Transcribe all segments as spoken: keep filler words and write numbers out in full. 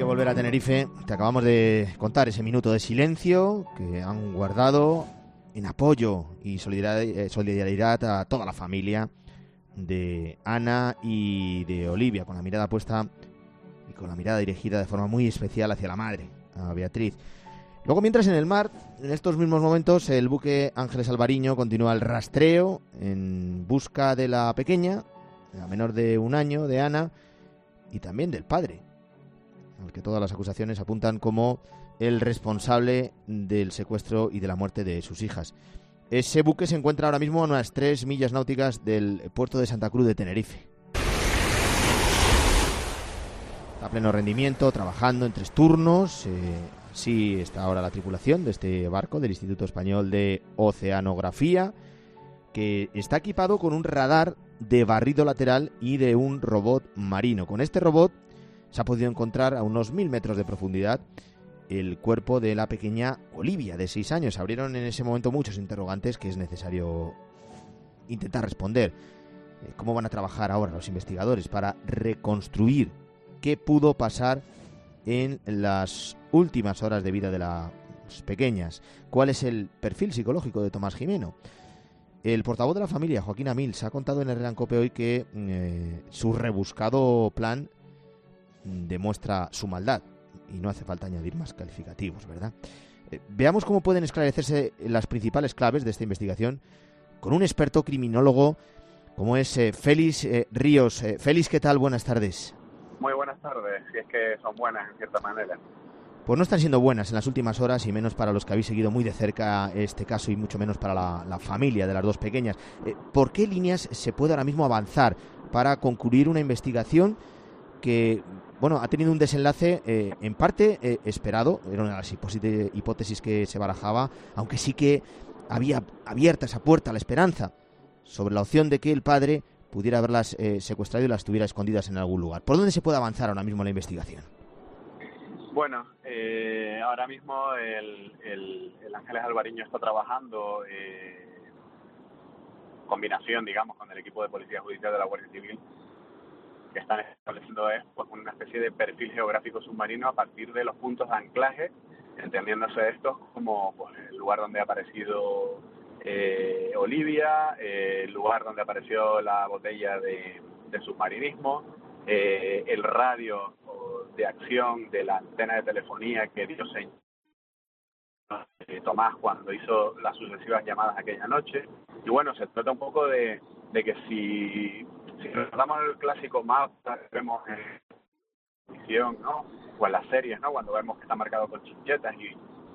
volver a Tenerife, te acabamos de contar ese minuto de silencio que han guardado en apoyo y solidaridad a toda la familia de Ana y de Olivia, con la mirada puesta y con la mirada dirigida de forma muy especial hacia la madre, a Beatriz. Luego, mientras en el mar, en estos mismos momentos, el buque Ángeles Alvariño continúa el rastreo en busca de la pequeña, la menor de un año, de Ana, y también del padre, al que todas las acusaciones apuntan como el responsable del secuestro y de la muerte de sus hijas. Ese buque se encuentra ahora mismo a unas tres millas náuticas del puerto de Santa Cruz de Tenerife. Está a pleno rendimiento, trabajando en tres turnos. Eh, así está ahora la tripulación de este barco del Instituto Español de Oceanografía, que está equipado con un radar de barrido lateral y de un robot marino. Con este robot se ha podido encontrar a unos mil metros de profundidad el cuerpo de la pequeña Olivia, de seis años. Se abrieron en ese momento muchos interrogantes que es necesario intentar responder. ¿Cómo van a trabajar ahora los investigadores para reconstruir qué pudo pasar en las últimas horas de vida de las pequeñas? ¿Cuál es el perfil psicológico de Tomás Jimeno? El portavoz de la familia, Joaquín Amils, ha contado en el Herrera en Cope hoy que eh, su rebuscado plan demuestra su maldad. Y no hace falta añadir más calificativos, ¿verdad? Eh, veamos cómo pueden esclarecerse las principales claves de esta investigación con un experto criminólogo como es eh, Félix eh, Ríos. Eh, Félix, ¿qué tal? Buenas tardes. Muy buenas tardes, si es que son buenas en cierta manera. Pues no están siendo buenas en las últimas horas, y menos para los que habéis seguido muy de cerca este caso y mucho menos para la, la familia de las dos pequeñas. Eh, ¿Por qué líneas se puede ahora mismo avanzar para concluir una investigación que, bueno, ha tenido un desenlace eh, en parte eh, esperado? Era una de las hipótesis que se barajaba, aunque sí que había abierta esa puerta a la esperanza sobre la opción de que el padre pudiera haberlas eh, secuestrado y las tuviera escondidas en algún lugar. ¿Por dónde se puede avanzar ahora mismo la investigación? Bueno, eh, ahora mismo el, el, el Ángeles Alvariño está trabajando eh, en combinación, digamos, con el equipo de Policía Judicial de la Guardia Civil, que están estableciendo es pues, una especie de perfil geográfico submarino a partir de los puntos de anclaje, entendiéndose estos como pues, el lugar donde ha aparecido eh, Olivia, eh, el lugar donde apareció la botella de, de submarinismo, eh, el radio de acción de la antena de telefonía que dio señal eh, Tomás cuando hizo las sucesivas llamadas aquella noche. Y bueno, se trata un poco de, de que si Si recordamos el clásico mapa que vemos en la televisión, ¿no? O en las series, ¿no? Cuando vemos que está marcado con chinchetas y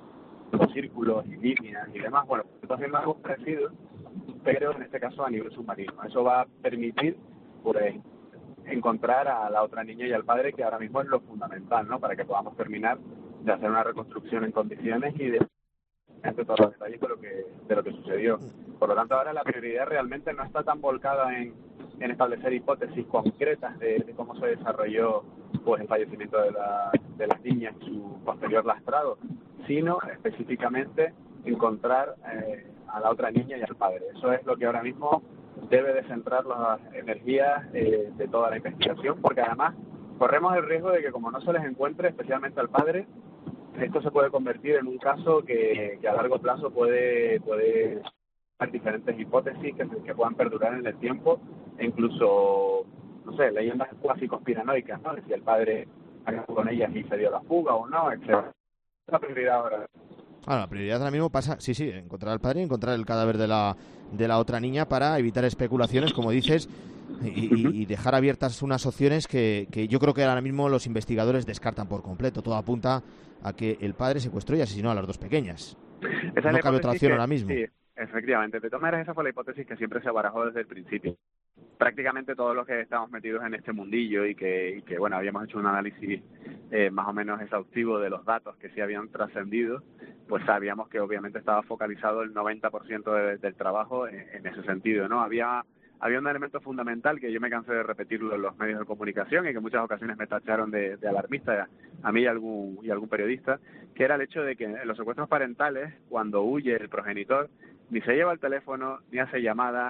círculos y líneas y demás, bueno, está haciendo algo parecido, pero en este caso a nivel submarino. Eso va a permitir, pues, encontrar a la otra niña y al padre, que ahora mismo es lo fundamental, ¿no? Para que podamos terminar de hacer una reconstrucción en condiciones y de todos los detalles de lo que de lo que sucedió. Por lo tanto, ahora la prioridad realmente no está tan volcada en, en establecer hipótesis concretas de, de cómo se desarrolló pues el fallecimiento de, la, de las niñas y su posterior lastrado, sino específicamente encontrar eh, a la otra niña y al padre. Eso es lo que ahora mismo debe de centrar las energías eh, de toda la investigación, porque además corremos el riesgo de que, como no se les encuentre, especialmente al padre, esto se puede convertir en un caso que, que a largo plazo puede puede haber diferentes hipótesis que, que puedan perdurar en el tiempo, e incluso, no sé, leyendas cuasi conspiranoicas, ¿no? De si el padre acabó con ellas y se dio la fuga o no, etcétera. Es la prioridad ahora. Ah, la prioridad ahora mismo pasa, sí, sí, encontrar al padre y encontrar el cadáver de la de la otra niña para evitar especulaciones, como dices, y, y, y dejar abiertas unas opciones que, que yo creo que ahora mismo los investigadores descartan por completo. Todo apunta a que el padre secuestró y asesinó a las dos pequeñas. Esa no cabe otra opción que, ahora mismo. Sí, efectivamente. De todas maneras, esa fue la hipótesis que siempre se barajó desde el principio. Prácticamente todos los que estamos metidos en este mundillo y que, y que bueno, habíamos hecho un análisis eh, más o menos exhaustivo de los datos que sí habían trascendido, pues sabíamos que obviamente estaba focalizado el noventa por ciento de, del trabajo en, en ese sentido, ¿no? Había había un elemento fundamental que yo me cansé de repetirlo en los medios de comunicación y que en muchas ocasiones me tacharon de, de alarmista a mí y algún, y algún periodista, que era el hecho de que en los secuestros parentales, cuando huye el progenitor, ni se lleva el teléfono, ni hace llamadas,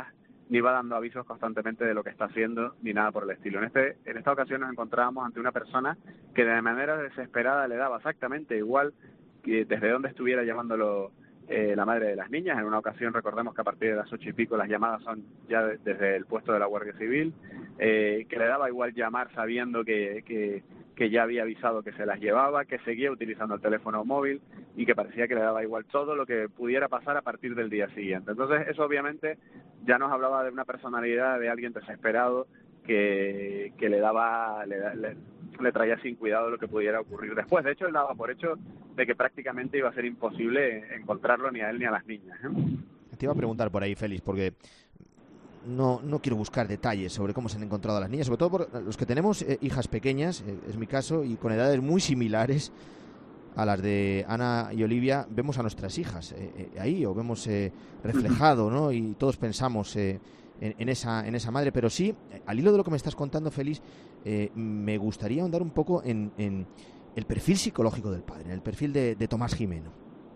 ni va dando avisos constantemente de lo que está haciendo, ni nada por el estilo. En este en esta ocasión nos encontrábamos ante una persona que de manera desesperada le daba exactamente igual que desde donde estuviera llamándolo eh, la madre de las niñas. En una ocasión, recordemos que a partir de las ocho y pico las llamadas son ya de, desde el puesto de la Guardia Civil, eh, que le daba igual llamar sabiendo que, que, que ya había avisado que se las llevaba, que seguía utilizando el teléfono móvil y que parecía que le daba igual todo lo que pudiera pasar a partir del día siguiente. Entonces, eso obviamente ya nos hablaba de una personalidad, de alguien desesperado que, que le daba... Le, le, le traía sin cuidado lo que pudiera ocurrir después. De hecho, él daba por hecho de que prácticamente iba a ser imposible encontrarlo ni a él ni a las niñas, ¿eh? Te iba a preguntar por ahí, Félix, porque no, no quiero buscar detalles sobre cómo se han encontrado a las niñas, sobre todo por los que tenemos eh, hijas pequeñas, eh, es mi caso, y con edades muy similares a las de Ana y Olivia. Vemos a nuestras hijas eh, eh, ahí, o vemos eh, reflejado, ¿no? Y todos pensamos eh, en, en, esa, en esa madre, pero sí, al hilo de lo que me estás contando, Félix, eh, me gustaría ahondar un poco en, en el perfil psicológico del padre, en el perfil de, de Tomás Gimeno.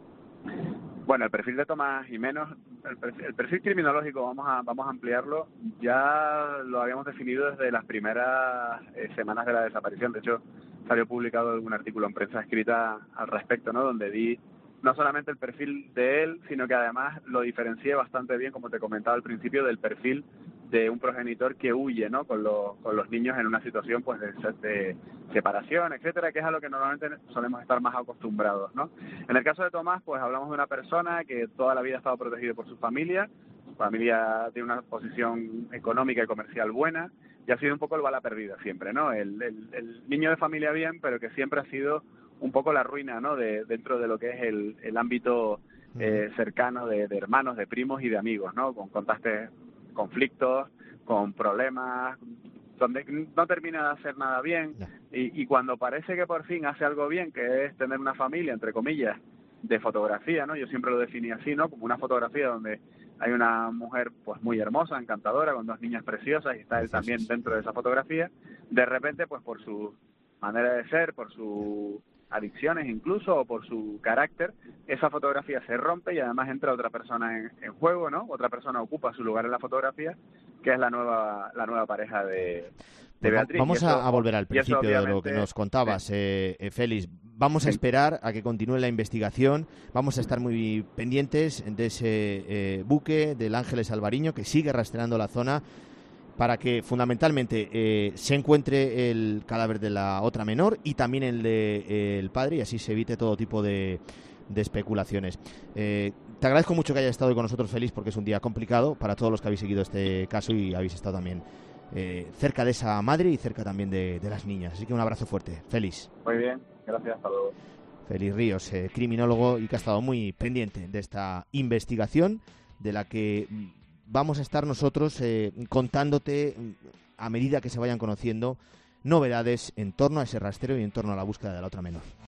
Bueno, el perfil de Tomás Gimeno, el perfil, el perfil criminológico, vamos a vamos a ampliarlo, ya lo habíamos definido desde las primeras eh, semanas de la desaparición. De hecho, salió publicado un artículo en prensa escrita al respecto, ¿no? Donde di no solamente el perfil de él, sino que además lo diferencié bastante bien, como te comentaba al principio, del perfil de un progenitor que huye, ¿no? Con los, con los niños en una situación pues de, de separación, etcétera, que es a lo que normalmente solemos estar más acostumbrados, ¿no? En el caso de Tomás, pues hablamos de una persona que toda la vida ha estado protegido por su familia, su familia tiene una posición económica y comercial buena, y ha sido un poco el bala perdida siempre, ¿no? El, el, el niño de familia bien, pero que siempre ha sido un poco la ruina, ¿no? De, dentro de lo que es el, el ámbito eh, cercano de, de hermanos, de primos y de amigos, ¿no? Con contaste conflictos, con problemas, donde no termina de hacer nada bien, y, y cuando parece que por fin hace algo bien, que es tener una familia, entre comillas, de fotografía, ¿no? Yo siempre lo definí así, ¿no? Como una fotografía donde hay una mujer pues muy hermosa, encantadora, con dos niñas preciosas, y está él también dentro de esa fotografía. De repente, pues por su manera de ser, por sus adicciones incluso, o por su carácter, esa fotografía se rompe y además entra otra persona en, en juego, ¿no? Otra persona ocupa su lugar en la fotografía, que es la nueva la nueva pareja de, de Beatriz. Vamos eso, a volver al principio de lo que nos contabas, sí. eh, eh, Félix. Vamos a esperar a que continúe la investigación. Vamos a estar muy pendientes de ese eh, buque del Ángeles Alvariño, que sigue rastreando la zona, para que fundamentalmente eh, se encuentre el cadáver de la otra menor y también el del de, eh, padre, y así se evite todo tipo de, de especulaciones. Eh, te agradezco mucho que hayas estado hoy con nosotros, Félix, porque es un día complicado para todos los que habéis seguido este caso y habéis estado también eh, cerca de esa madre y cerca también de, de las niñas. Así que un abrazo fuerte, Félix. Muy bien, gracias, hasta luego. Félix Ríos, eh, criminólogo, y que ha estado muy pendiente de esta investigación, de la que vamos a estar nosotros eh, contándote a medida que se vayan conociendo novedades en torno a ese rastreo y en torno a la búsqueda de la otra menor.